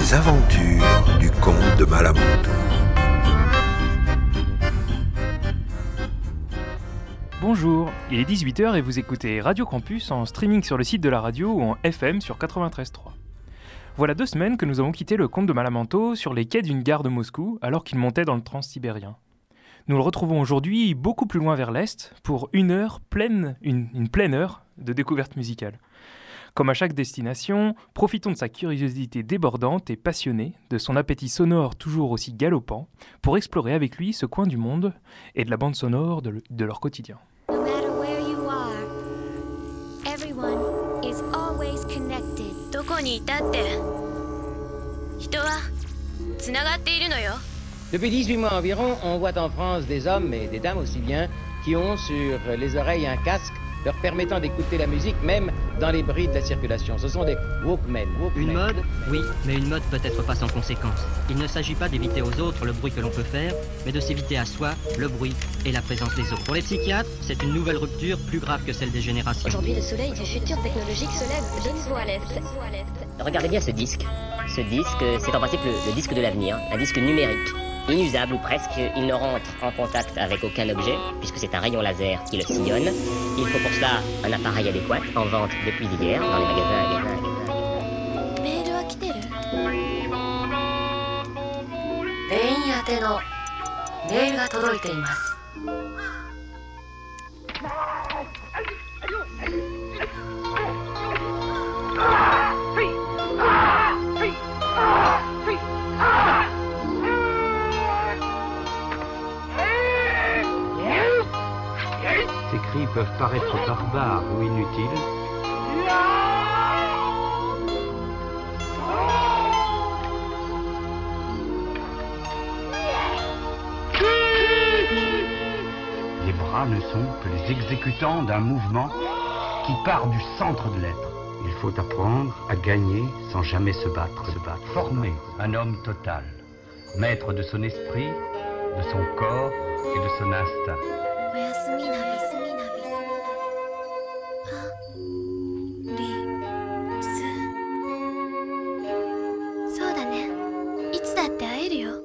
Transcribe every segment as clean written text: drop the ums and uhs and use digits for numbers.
Les aventures du comte de Malamanteau. Bonjour, il est 18h et vous écoutez Radio Campus en streaming sur le site de la radio ou en FM sur 93.3. Voilà 2 semaines que nous avons quitté le comte de Malamanteau sur les quais d'une gare de Moscou alors qu'il montait dans le transsibérien. Nous le retrouvons aujourd'hui beaucoup plus loin vers l'est pour une pleine heure de découverte musicale. Comme à chaque destination, profitons de sa curiosité débordante et passionnée, de son appétit sonore toujours aussi galopant, pour explorer avec lui ce coin du monde et de la bande sonore de leur quotidien. No matter where you are, everyone is always connected. どこにいたって人はつながっているのよ。 Depuis 18 mois environ, on voit en France des hommes et des dames aussi bien qui ont sur les oreilles un casque leur permettant d'écouter la musique même dans les bruits de la circulation. Ce sont des Walkmen. Une mode, oui, mais une mode peut être pas sans conséquence. Il ne s'agit pas d'éviter aux autres le bruit que l'on peut faire, mais de s'éviter à soi le bruit et la présence des autres. Pour les psychiatres, c'est une nouvelle rupture plus grave que celle des générations. Aujourd'hui, le soleil du futur technologique se lève de nouveau à l'est. Regardez bien ce disque. Ce disque, c'est en principe le disque de l'avenir, un disque numérique. Inusable ou presque, il ne rentre en contact avec aucun objet, puisque c'est un rayon laser qui le sillonne. Il faut pour cela un appareil adéquat, en vente depuis hier dans les magasins. メールは来てる？ 全員宛てのメールが届いています。 Ces cris peuvent paraître barbares ou inutiles. Les bras ne sont que les exécutants d'un mouvement qui part du centre de l'être. Il faut apprendre à gagner sans jamais se battre. Former un homme total, maître de son esprit, de son corps et de son instinct. おやすみなみ。そうだね。いつだって会えるよ。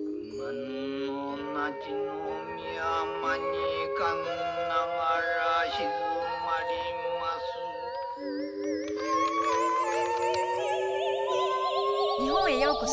日本へようこそ。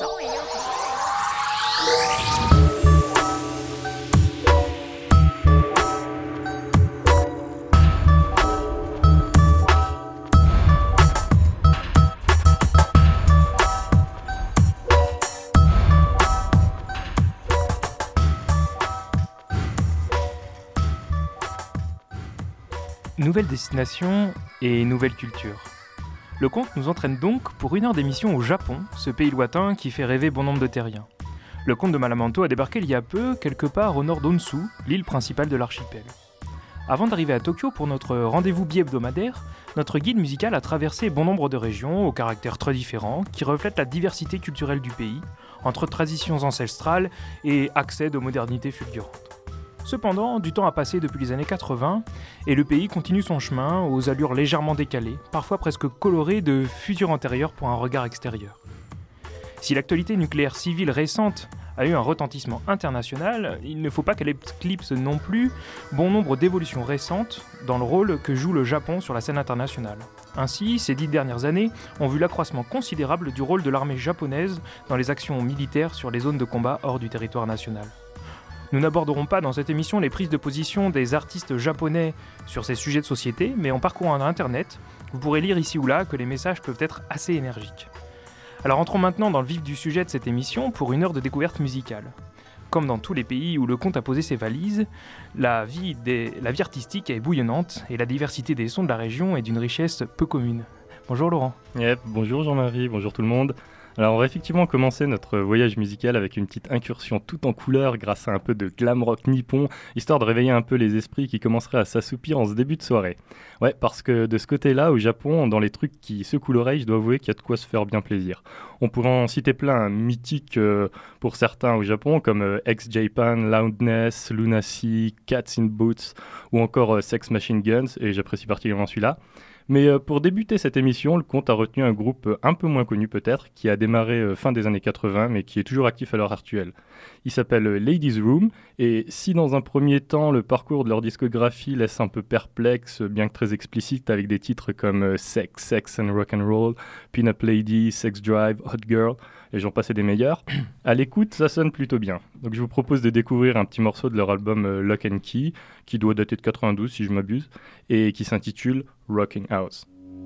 Nouvelle destination et nouvelle culture. Le conte nous entraîne donc pour 1 heure d'émission au Japon, ce pays lointain qui fait rêver bon nombre de terriens. Le comte de Malamanteau a débarqué il y a peu, quelque part au nord d'Onsu, l'île principale de l'archipel. Avant d'arriver à Tokyo pour notre rendez-vous bi-hebdomadaire, notre guide musical a traversé bon nombre de régions aux caractères très différents qui reflètent la diversité culturelle du pays, entre traditions ancestrales et accès de modernité fulgurante. Cependant, du temps a passé depuis les années 80 et le pays continue son chemin aux allures légèrement décalées, parfois presque colorées de futurs antérieurs pour un regard extérieur. Si l'actualité nucléaire civile récente a eu un retentissement international, il ne faut pas qu'elle éclipse non plus bon nombre d'évolutions récentes dans le rôle que joue le Japon sur la scène internationale. Ainsi, ces 10 dernières années ont vu l'accroissement considérable du rôle de l'armée japonaise dans les actions militaires sur les zones de combat hors du territoire national. Nous n'aborderons pas dans cette émission les prises de position des artistes japonais sur ces sujets de société, mais en parcourant Internet, vous pourrez lire ici ou là que les messages peuvent être assez énergiques. Alors entrons maintenant dans le vif du sujet de cette émission pour 1 heure de découverte musicale. Comme dans tous les pays où le conte a posé ses valises, la vie artistique est bouillonnante et la diversité des sons de la région est d'une richesse peu commune. Bonjour Laurent. Yep, bonjour Jean-Marie, bonjour tout le monde. Alors on va effectivement commencer notre voyage musical avec une petite incursion tout en couleur grâce à un peu de glam rock nippon, histoire de réveiller un peu les esprits qui commenceraient à s'assoupir en ce début de soirée. Ouais, parce que de ce côté-là, au Japon, dans les trucs qui secouent l'oreille, je dois avouer qu'il y a de quoi se faire bien plaisir. On pourrait en citer plein, mythiques pour certains au Japon, comme Ex-Japan, Loudness, Lunacy, Cats in Boots ou encore Sex Machine Guns, et j'apprécie particulièrement celui-là. Mais pour débuter cette émission, le Comte a retenu un groupe un peu moins connu peut-être, qui a démarré fin des années 80, mais qui est toujours actif à l'heure actuelle. Il s'appelle Ladies Room, et si dans un premier temps, le parcours de leur discographie laisse un peu perplexe, bien que très explicite, avec des titres comme Sex, Sex and Rock'n'Roll, Pin-Up Lady, Sex Drive, Hot Girl, et j'en passais des meilleurs, à l'écoute, ça sonne plutôt bien. Donc je vous propose de découvrir un petit morceau de leur album Lock and Key, qui doit dater de 92 si je m'abuse, et qui s'intitule Rocking House.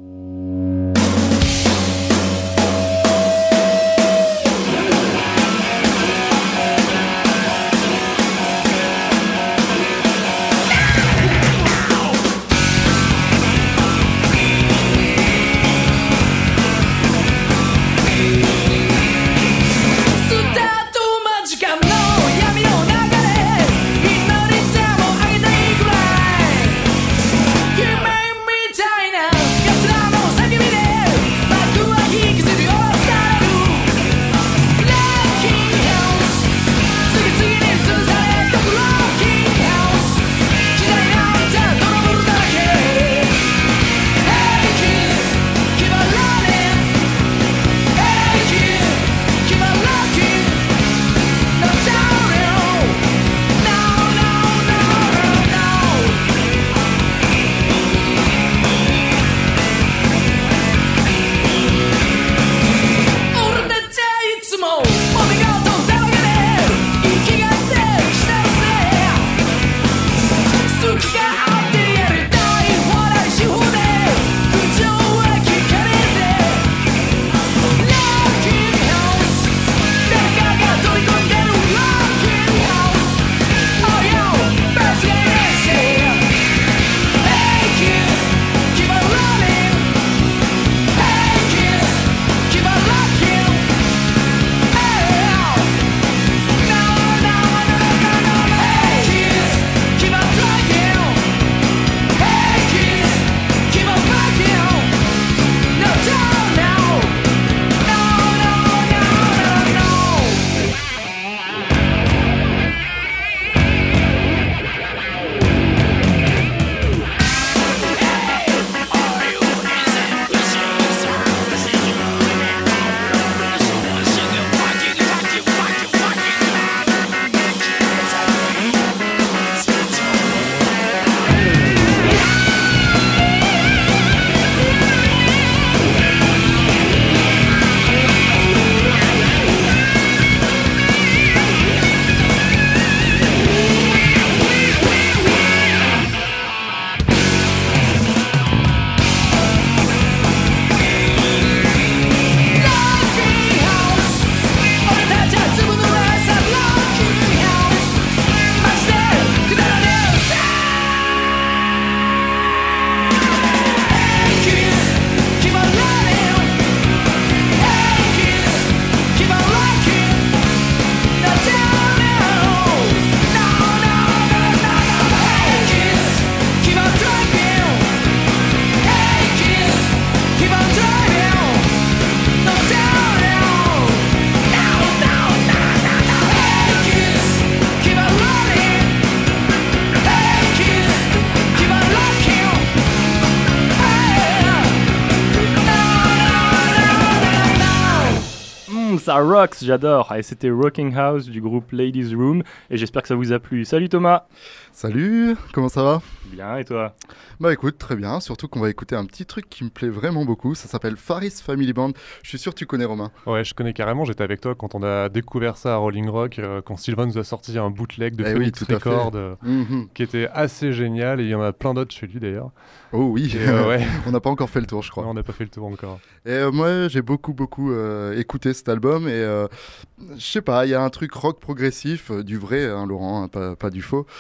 Ça rocks, j'adore. Et c'était Rocking House du groupe Ladies Room et j'espère que ça vous a plu. Salut Thomas. Salut, comment ça va? Bien, et toi? Bah écoute, très bien, surtout qu'on va écouter un petit truc qui me plaît vraiment beaucoup, ça s'appelle Faris Family Band. Je suis sûr que tu connais Romain. Ouais, je connais carrément, j'étais avec toi quand on a découvert ça à Rolling Rock, quand Sylvain nous a sorti un bootleg de Phoenix Records qui était assez génial et il y en a plein d'autres chez lui d'ailleurs. Oh oui, ouais. On n'a pas encore fait le tour je crois. Non, on n'a pas fait le tour encore. Et moi j'ai beaucoup écouté cet album et je sais pas, il y a un truc rock progressif, du vrai hein, Laurent, hein, pas du faux.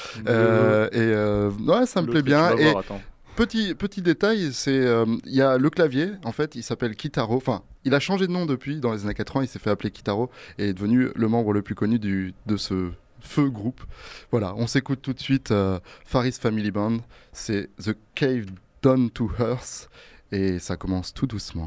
Ouais, ça me plaît bien. Et petit détail, c'est il y a le clavier, en fait, il s'appelle Kitaro. Enfin, il a changé de nom depuis, dans les années 80, il s'est fait appeler Kitaro et est devenu le membre le plus connu de ce feu groupe. Voilà, on s'écoute tout de suite Faris Family Band, c'est The Cave Done to Earth et ça commence tout doucement.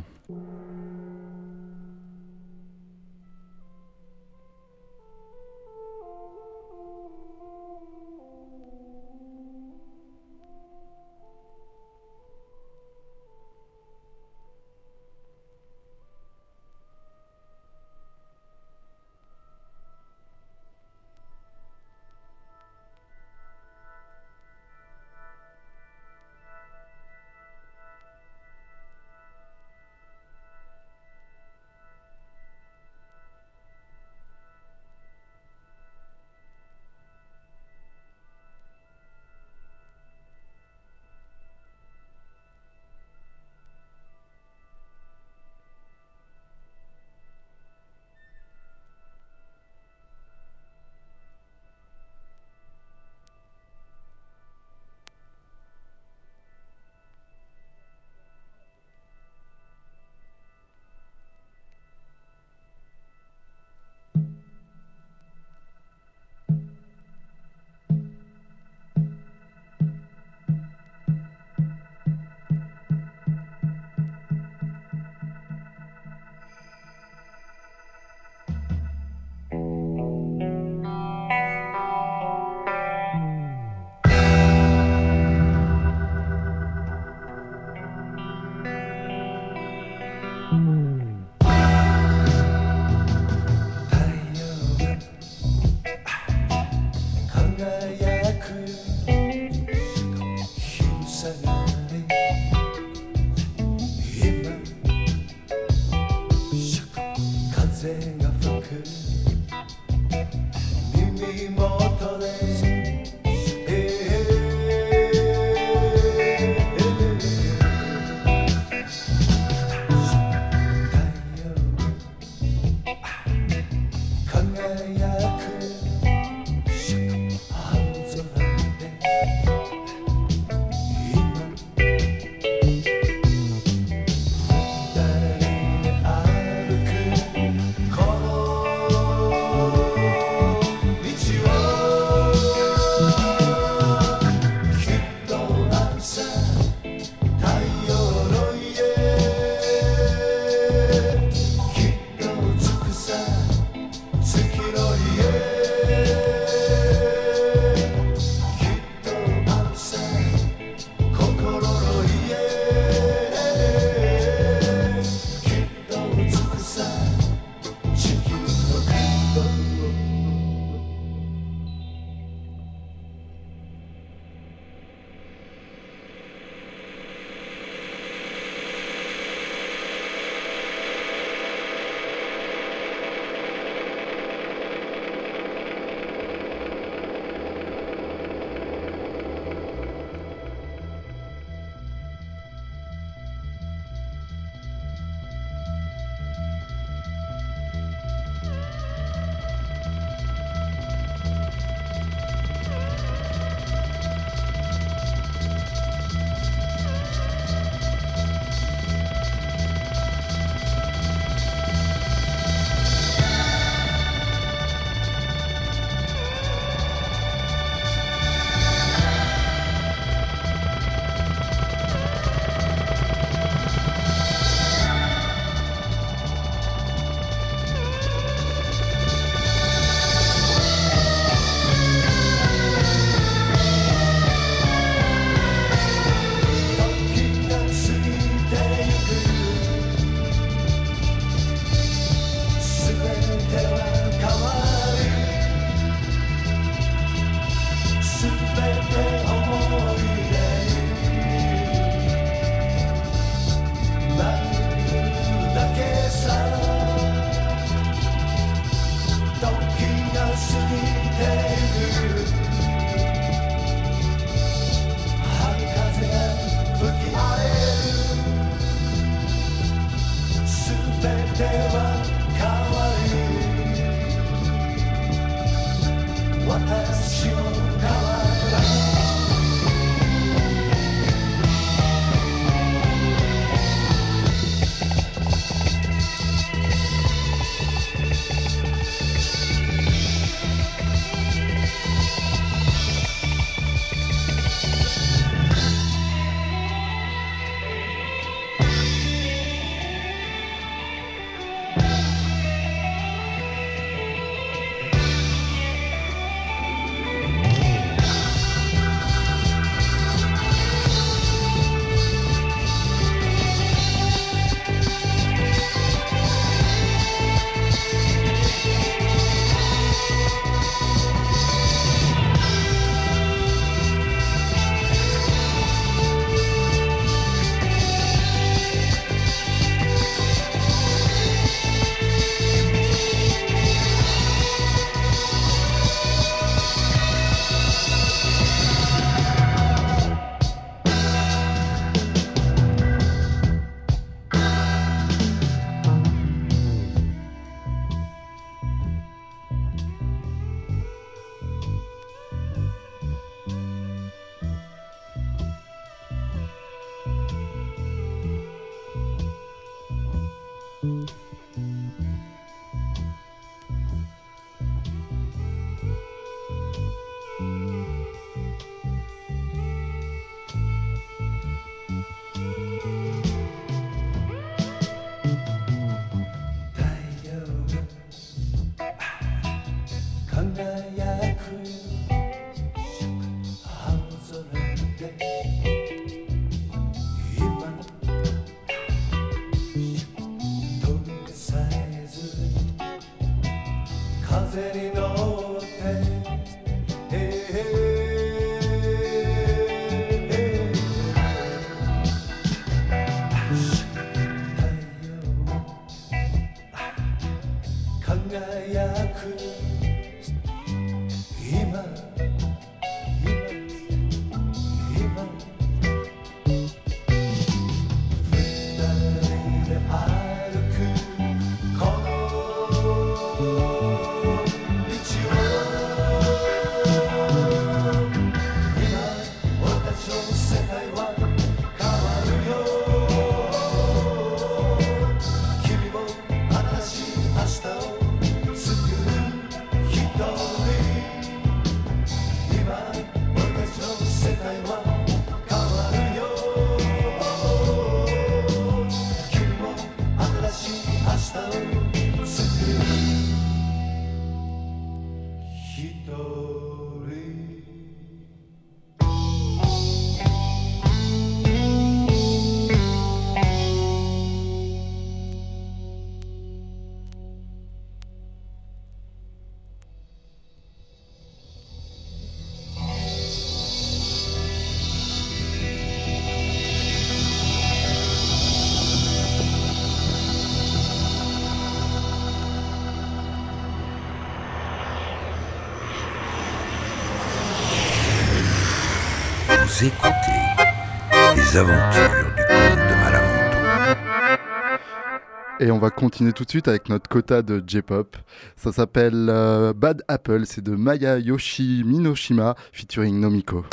Vous écoutez les aventures du comte de Malamonto. Et on va continuer tout de suite avec notre quota de J-pop. Ça s'appelle Bad Apple, c'est de Masayoshi Minoshima featuring Nomiko.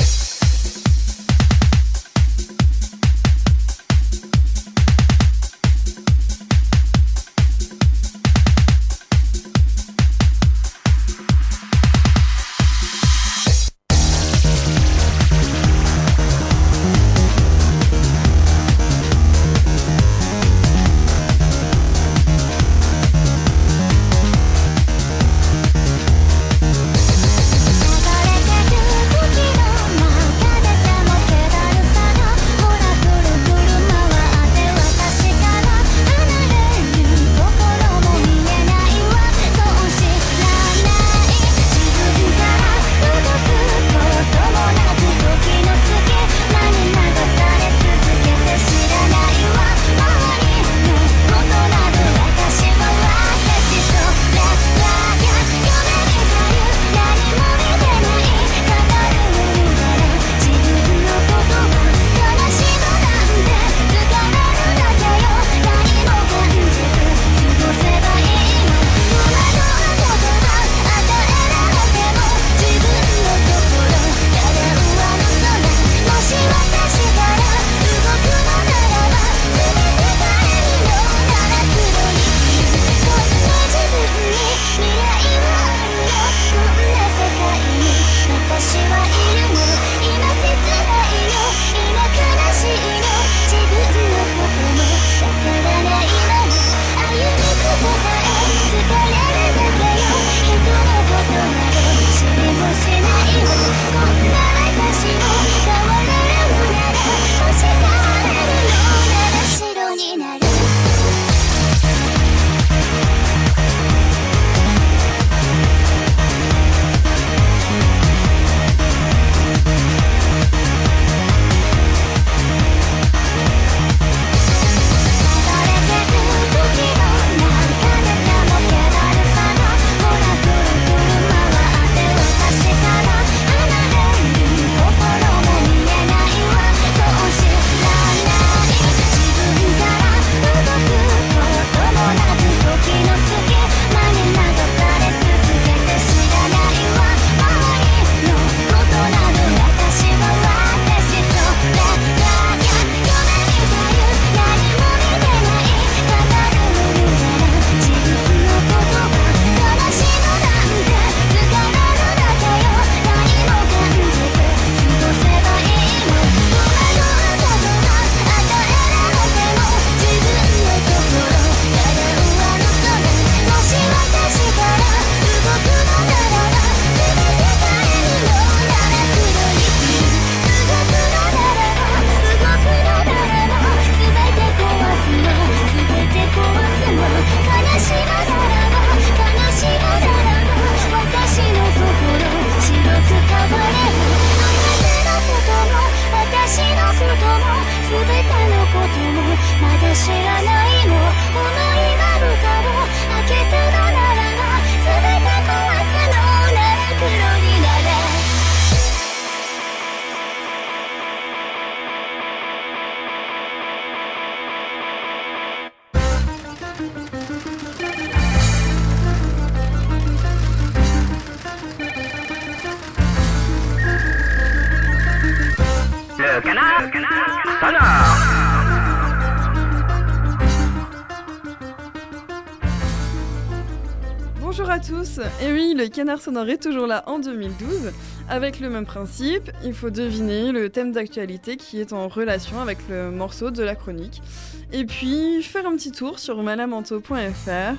Bonjour à tous, et oui, le Canard Sonore est toujours là en 2012, avec le même principe, il faut deviner le thème d'actualité qui est en relation avec le morceau de la chronique, et puis faire un petit tour sur malamanto.fr.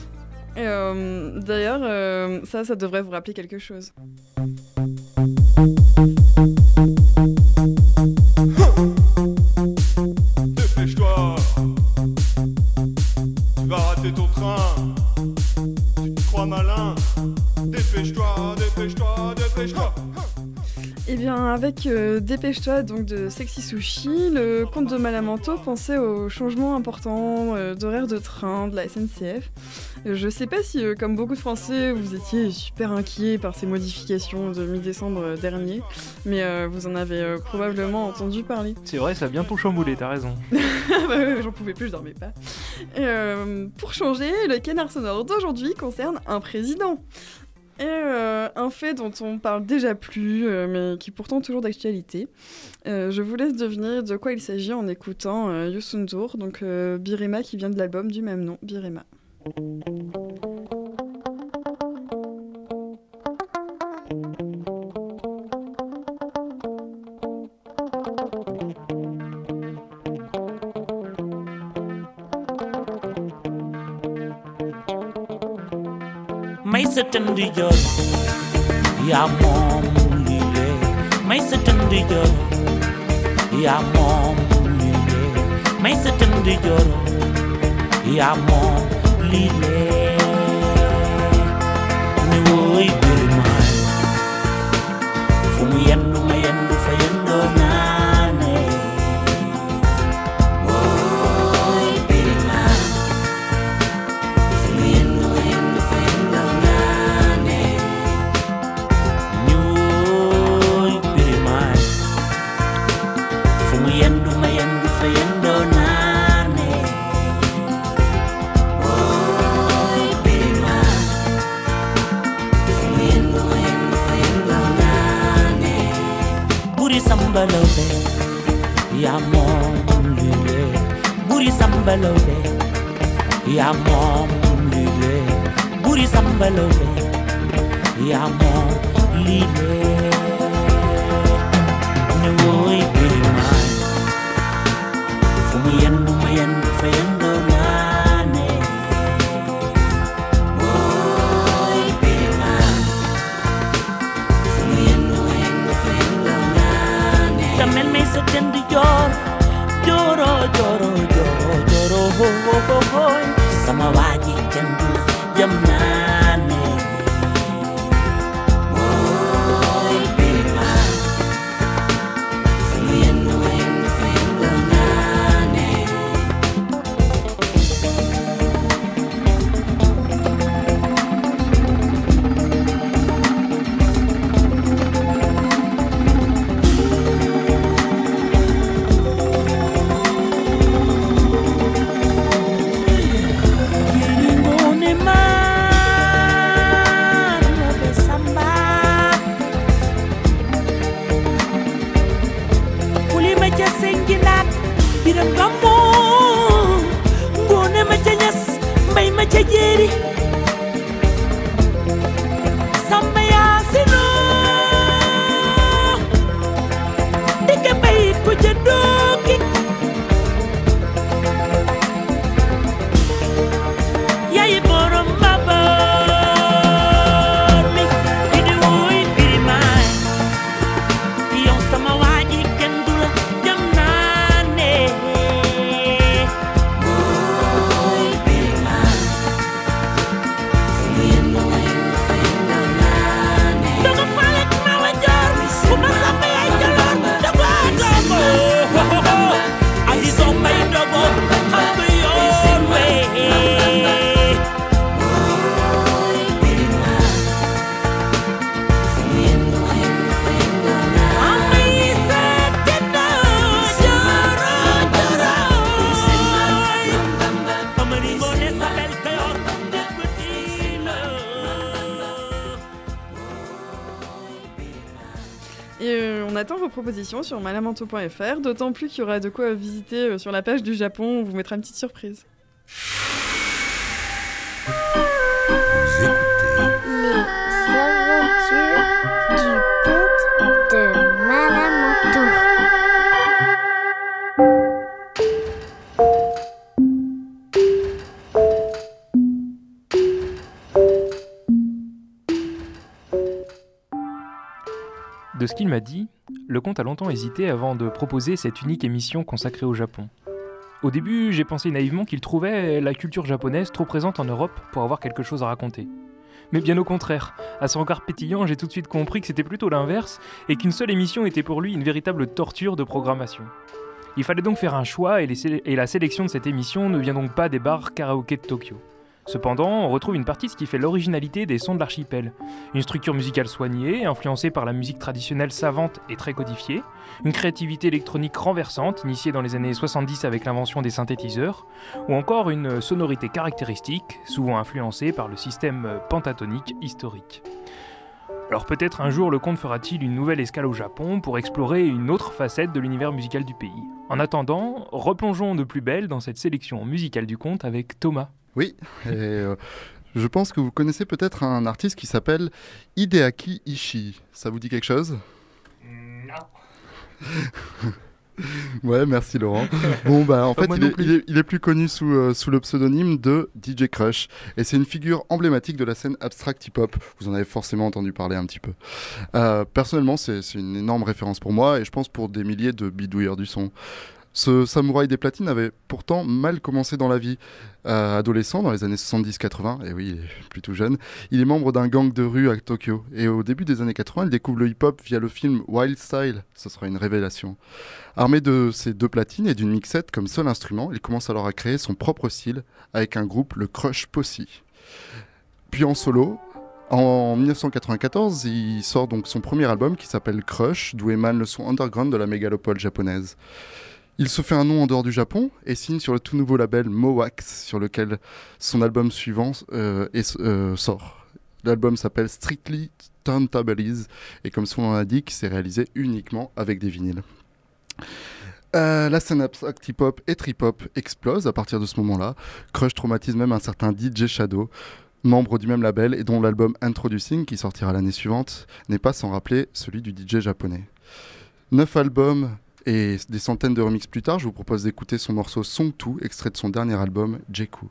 D'ailleurs, ça devrait vous rappeler quelque chose. Dépêche-toi, tu vas rater ton train. Malin, dépêche-toi, dépêche-toi, dépêche-toi. Eh bien, avec Avec Dépêche-toi donc de Sexy Sushi, le comte de Malamanteau pensait aux changements importants d'horaire de train de la SNCF. Je sais pas si, comme beaucoup de Français, vous étiez super inquiets par ces modifications de mi-décembre dernier, mais vous en avez probablement entendu parler. C'est vrai, ça a bientôt chamboulé, t'as raison. J'en pouvais plus, je dormais pas. Pour changer, le canard sonore d'aujourd'hui concerne un président. Et un fait dont on parle déjà plus, mais qui est pourtant toujours d'actualité. Je vous laisse deviner de quoi il s'agit en écoutant Youssou N'Dour, donc Birima, qui vient de l'album du même nom, Birima. May sa tëndi jor yaa moom lii lee may sa tëndi jor yaa moom lii lee may sa tëndi jor yaa moom lii lee ni wooy Birima fu mu yendu ma yendu fa yendoo naane wooy Birima fu mu yendu ma yendu fa yendoo naane ni wooy Birima fu mu yendu ma yendu fa yendoo naane wooy Birima fu mu yendu ma yendu fa yendoo naane buri sambalawbe yaa moom lii lee buri sambalawbe yaa moom lii lee buri sambalawbe yaa moom lii lee ne wooy Birima fu mu yendu ma yendu fa yendoo naane wooy Birima fu mu yendu ma yendu fa yendoo naane damel may sa tënd joor jooro jooro jooro jooro ho ho ho hoy sama waaji tënd jam naane wooy Birima fu mu yendu ma yendu fa yendoo naane Kirimone man wabe samba Kuli ma ca sengilaat biram gammo Ngoone ma ca ñas mbay ma ca jéeri Samba Yaasino digga mbay ko ca dooki yaay borom baboor mi di wooy Birima yow sama waaji kenn du la jam naane wooy Birima fu mu yendu ma yendu fa yendoo naane dogo falet ma wa joor bu ma samba yaay jaloor dogo dogo Azizo Mbay dogo xam nga yoon wee Et on attend vos propositions sur malamanteau.fr, d'autant plus qu'il y aura de quoi visiter sur la page du Japon, on vous mettra une petite surprise. Les aventures du comte de Malamanteau. De ce qu'il m'a dit, le comte a longtemps hésité avant de proposer cette unique émission consacrée au Japon. Au début, j'ai pensé naïvement qu'il trouvait la culture japonaise trop présente en Europe pour avoir quelque chose à raconter. Mais bien au contraire, à son regard pétillant, j'ai tout de suite compris que c'était plutôt l'inverse et qu'une seule émission était pour lui une véritable torture de programmation. Il fallait donc faire un choix et la sélection de cette émission ne vient donc pas des bars karaoké de Tokyo. Cependant, on retrouve une partie de ce qui fait l'originalité des sons de l'archipel. Une structure musicale soignée, influencée par la musique traditionnelle savante et très codifiée, une créativité électronique renversante, initiée dans les années 70 avec l'invention des synthétiseurs, ou encore une sonorité caractéristique, souvent influencée par le système pentatonique historique. Alors peut-être un jour le conte fera-t-il une nouvelle escale au Japon pour explorer une autre facette de l'univers musical du pays. En attendant, replongeons de plus belle dans cette sélection musicale du conte avec Thomas. Oui, et je pense que vous connaissez peut-être un artiste qui s'appelle Hideaki Ishii. Ça vous dit quelque chose ? Non. Ouais, merci Laurent. Bon, bah en fait, il est plus connu sous le pseudonyme de DJ Crush. Et c'est une figure emblématique de la scène abstract hip-hop. Vous en avez forcément entendu parler un petit peu. Personnellement, c'est une énorme référence pour moi et je pense pour des milliers de bidouilleurs du son. Ce samouraï des platines avait pourtant mal commencé dans la vie. Adolescent, dans les années 70-80, et oui, il est plutôt jeune, il est membre d'un gang de rue à Tokyo. Et au début des années 80, il découvre le hip-hop via le film Wild Style. Ce sera une révélation. Armé de ses 2 platines et d'une mixette comme seul instrument, il commence alors à créer son propre style avec un groupe, le Crush Posse. Puis en solo, en 1994, il sort donc son premier album qui s'appelle Crush, d'où émane le son underground de la mégalopole japonaise. Il se fait un nom en dehors du Japon et signe sur le tout nouveau label Mowax, sur lequel son album suivant sort. L'album s'appelle Strictly Turntablies et comme son nom l'indique, c'est réalisé uniquement avec des vinyles. La scène abstract hip-hop et trip-hop explose à partir de ce moment-là. Crush traumatise même un certain DJ Shadow, membre du même label et dont l'album Introducing, qui sortira l'année suivante, n'est pas sans rappeler celui du DJ japonais. 9 albums et des centaines de remixes plus tard, je vous propose d'écouter son morceau Song 2, extrait de son dernier album, Jeku.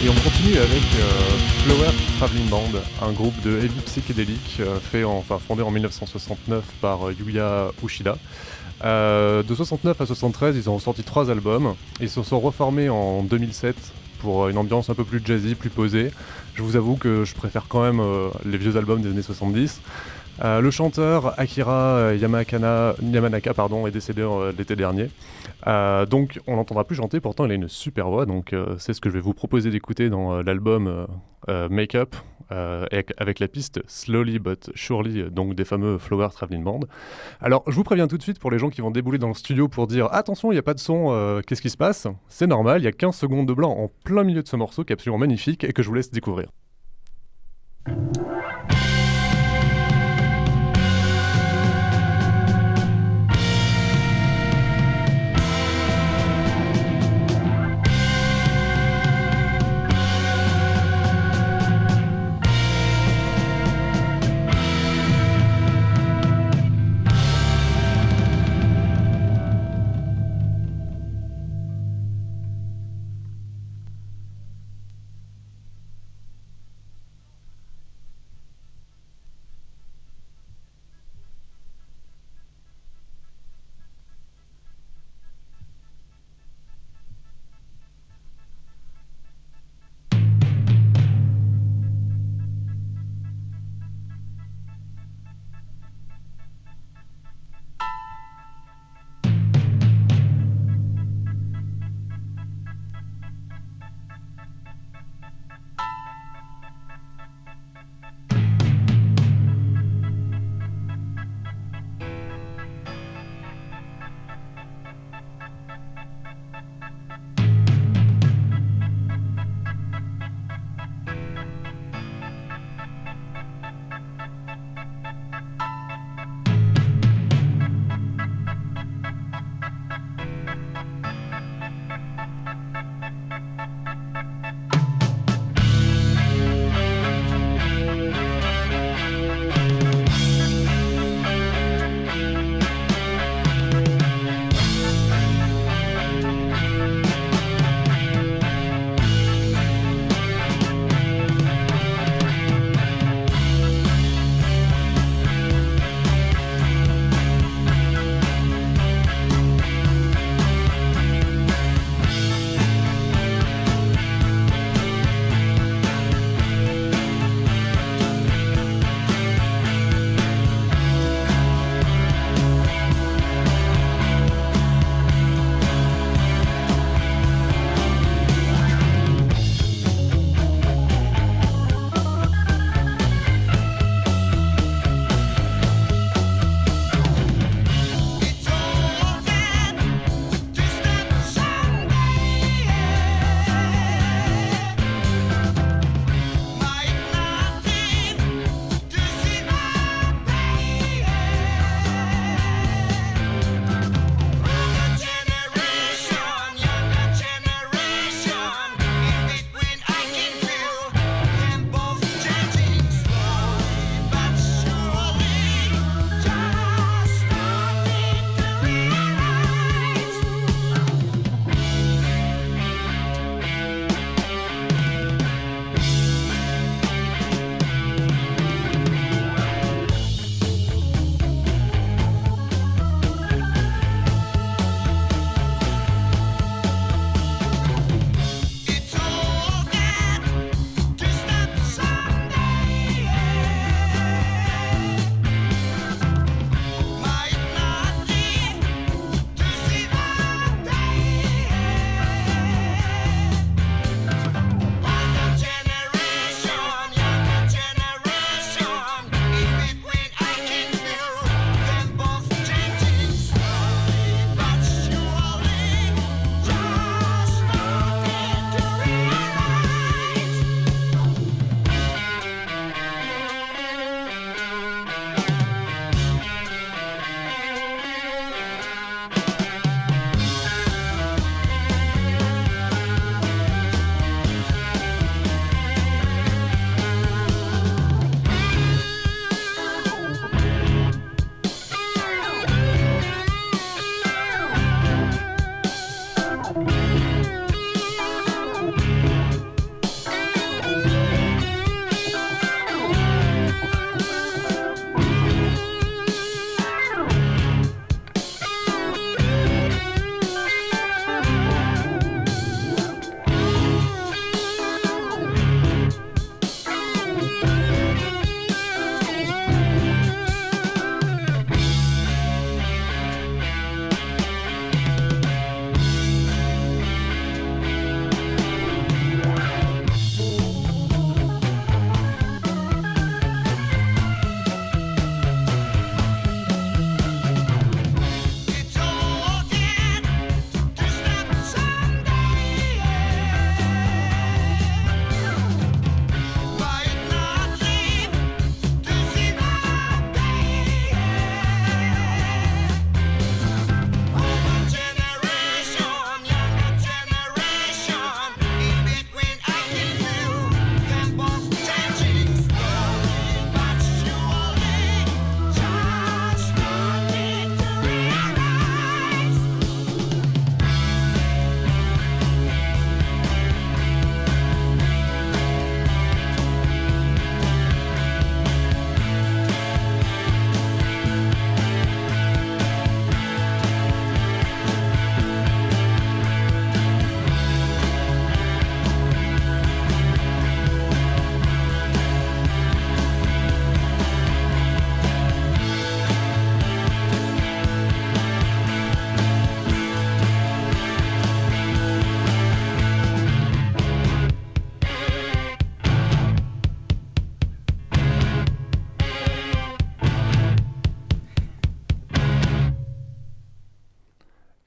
Et on continue avec Flower Traveling Band, un groupe de heavy psychédélique fondé en 1969 par Yuya Ushida. De 69 à 73, ils ont sorti 3 albums. Ils se sont reformés en 2007 pour une ambiance un peu plus jazzy, plus posée. Je vous avoue que je préfère quand même les vieux albums des années 70. Le chanteur Akira Yamanaka est décédé l'été dernier. Donc on l'entendra plus chanter, pourtant il a une super voix, donc c'est ce que je vais vous proposer d'écouter dans l'album Make Up, avec la piste Slowly But Surely, donc des fameux Flower Traveling Band. Alors je vous préviens tout de suite pour les gens qui vont débouler dans le studio pour dire attention, il n'y a pas de son, qu'est-ce qui se passe? C'est normal, il y a 15 secondes de blanc en plein milieu de ce morceau qui est absolument magnifique et que je vous laisse découvrir.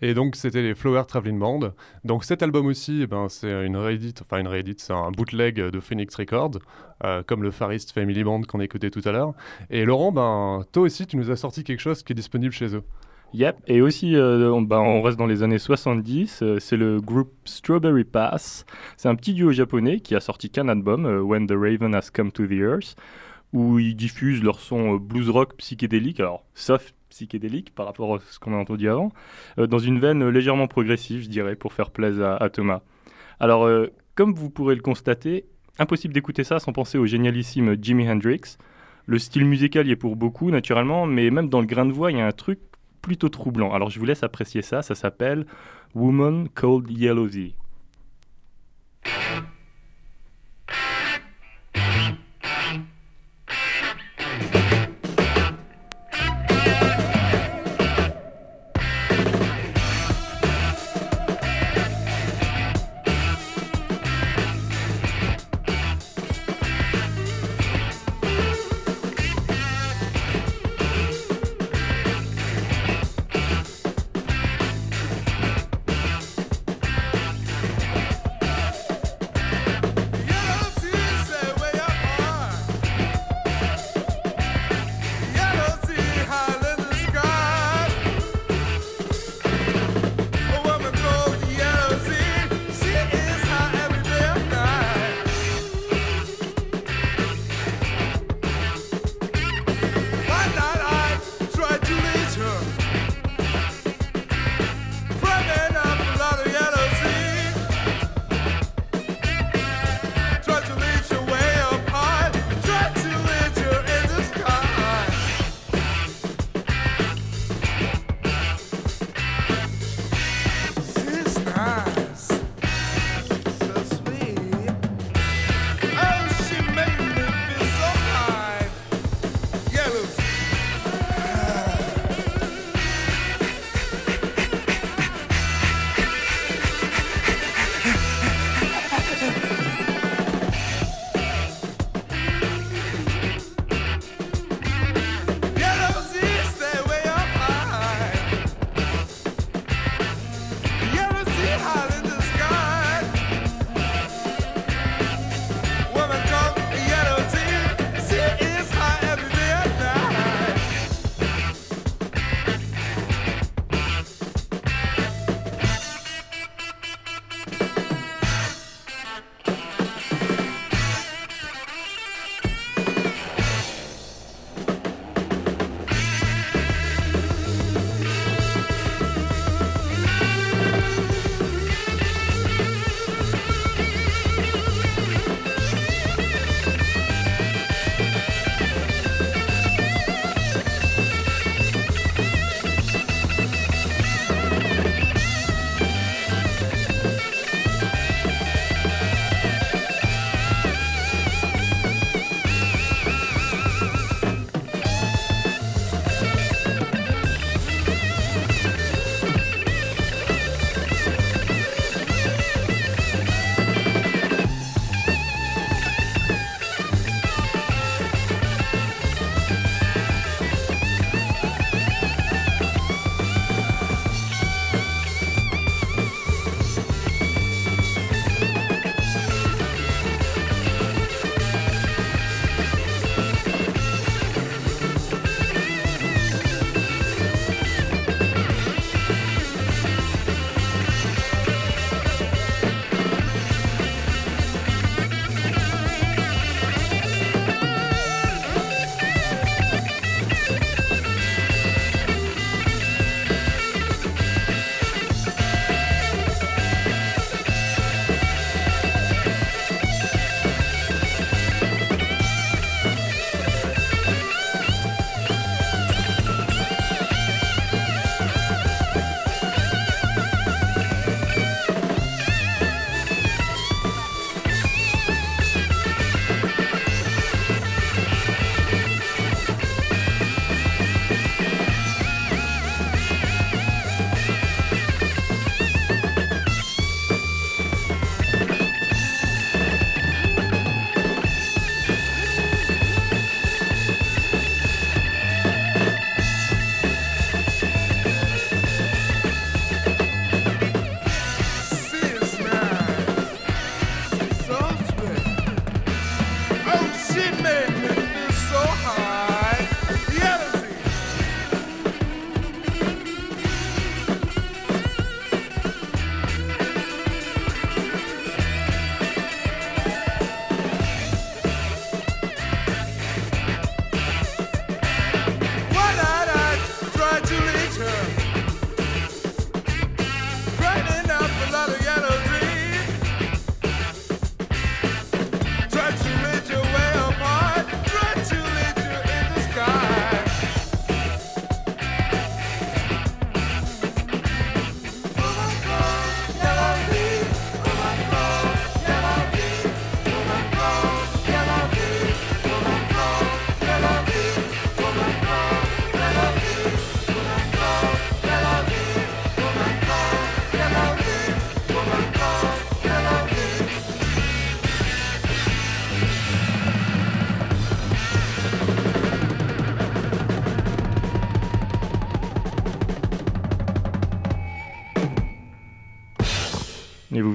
Et donc c'était les Flower Traveling Band. Donc cet album aussi, c'est une réédite, c'est un bootleg de Phoenix Records, comme le Far East Family Band qu'on écoutait tout à l'heure. Et Laurent, toi aussi tu nous as sorti quelque chose qui est disponible chez eux. Yep, et aussi on reste dans les années 70, c'est le groupe Strawberry Pass. C'est un petit duo japonais qui a sorti qu'un album, When the Raven Has Come to the Earth, où ils diffusent leur son blues rock psychédélique, alors soft psychédélique par rapport à ce qu'on a entendu avant, dans une veine légèrement progressive, je dirais, pour faire plaisir à Thomas. Alors, comme vous pourrez le constater, impossible d'écouter ça sans penser au génialissime Jimi Hendrix. Le style musical y est pour beaucoup, naturellement, mais même dans le grain de voix, il y a un truc plutôt troublant. Alors je vous laisse apprécier ça, ça s'appelle Woman Called Yellow-Z.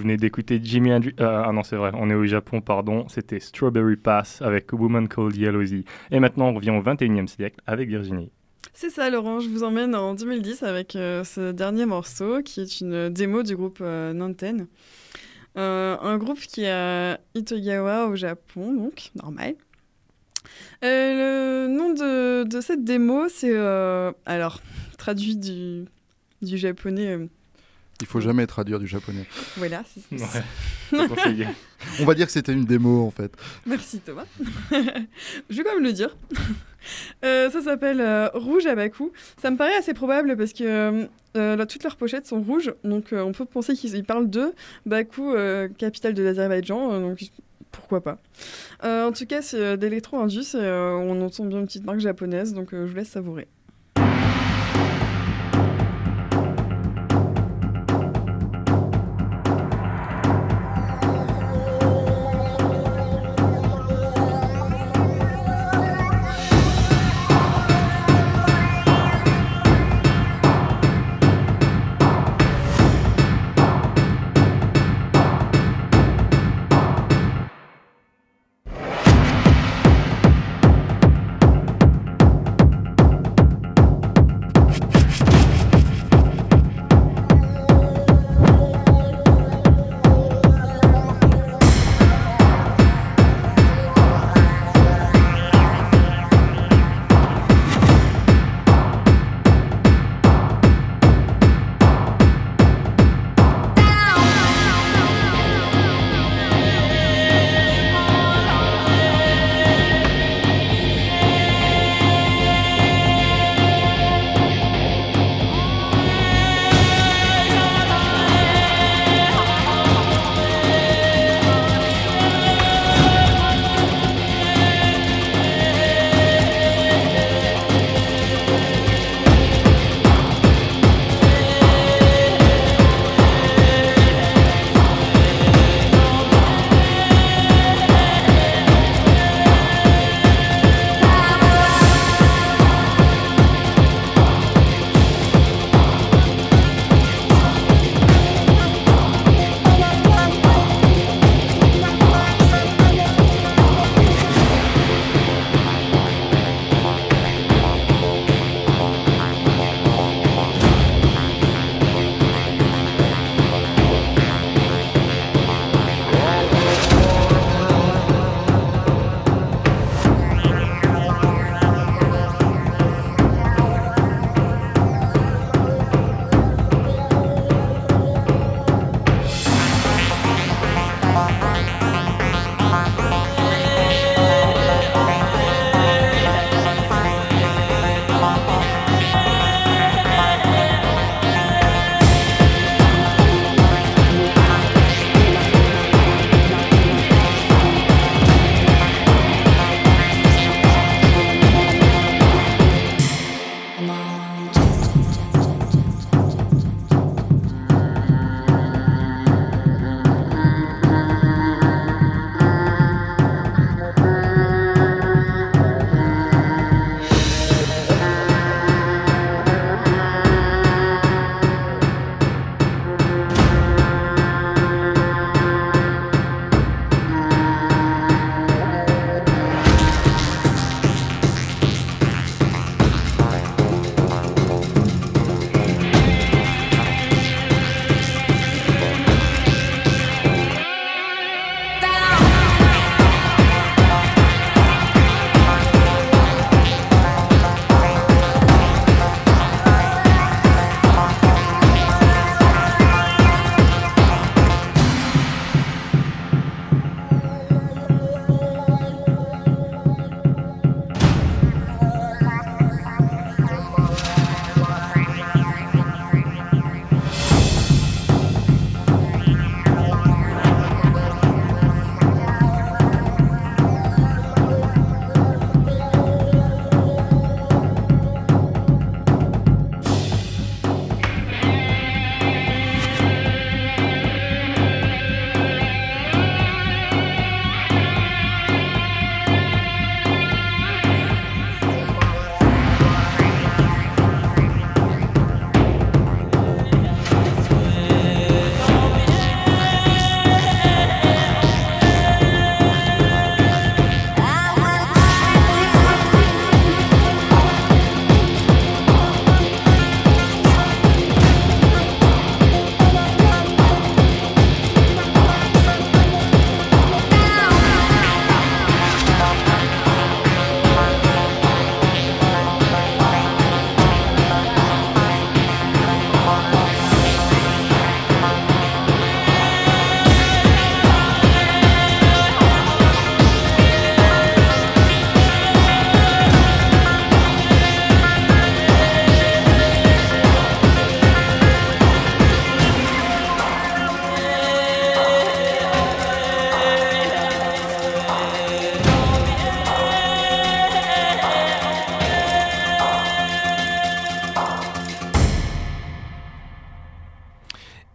venez d'écouter Jimi Hendrix. Ah non, c'est vrai, on est au Japon, pardon. C'était Strawberry Pass avec Woman Called Yellow-Z. Et maintenant, on revient au 21e siècle avec Virginie. C'est ça, Laurent. Je vous emmène en 2010 avec ce dernier morceau qui est une démo du groupe Nanten. Un groupe qui est à Itogawa au Japon, donc normal. Le nom de cette démo, c'est alors traduit du japonais. Il faut jamais traduire du japonais. Voilà, c'est conseillé. On va dire que c'était une démo en fait. Merci Thomas. Je vais quand même le dire. Ça s'appelle Rouge à Bakou. Ça me paraît assez probable parce que toutes leurs pochettes sont rouges, donc on peut penser qu'ils parlent de Bakou, capitale de l'Azerbaïdjan. Donc pourquoi pas. En tout cas, c'est d'électro-indus et on entend bien une petite marque japonaise, donc je vous laisse savourer.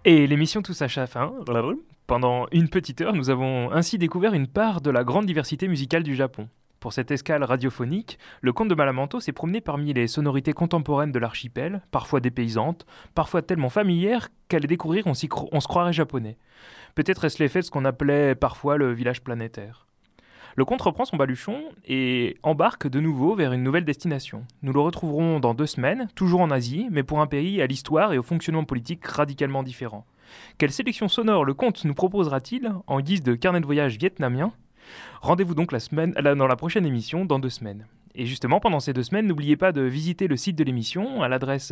Et l'émission touche à sa fin. Pendant une petite heure, nous avons ainsi découvert une part de la grande diversité musicale du Japon. Pour cette escale radiophonique, le comte de Malamanteau s'est promené parmi les sonorités contemporaines de l'archipel, parfois dépaysantes, parfois tellement familières qu'à les découvrir on se croirait japonais. Peut-être est-ce l'effet de ce qu'on appelait parfois le village planétaire. Le comte reprend son baluchon et embarque de nouveau vers une nouvelle destination. Nous le retrouverons dans 2 semaines, toujours en Asie, mais pour un pays à l'histoire et au fonctionnement politique radicalement différent. Quelle sélection sonore le comte nous proposera-t-il en guise de carnet de voyage vietnamien ? Rendez-vous donc dans la prochaine émission dans 2 semaines. Et justement, pendant ces 2 semaines, n'oubliez pas de visiter le site de l'émission à l'adresse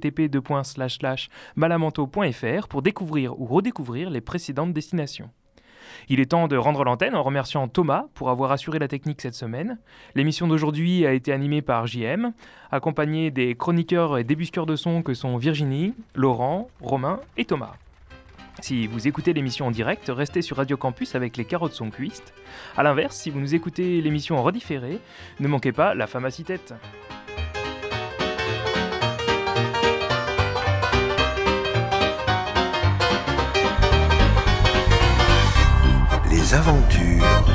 http://malamanteau.fr pour découvrir ou redécouvrir les précédentes destinations. Il est temps de rendre l'antenne en remerciant Thomas pour avoir assuré la technique cette semaine. L'émission d'aujourd'hui a été animée par JM, accompagné des chroniqueurs et débusqueurs de son que sont Virginie, Laurent, Romain et Thomas. Si vous écoutez l'émission en direct, restez sur Radio Campus avec les carottes sont cuistes. A l'inverse, si vous nous écoutez l'émission en redifféré, ne manquez pas la femme à 6 têtes. Les aventures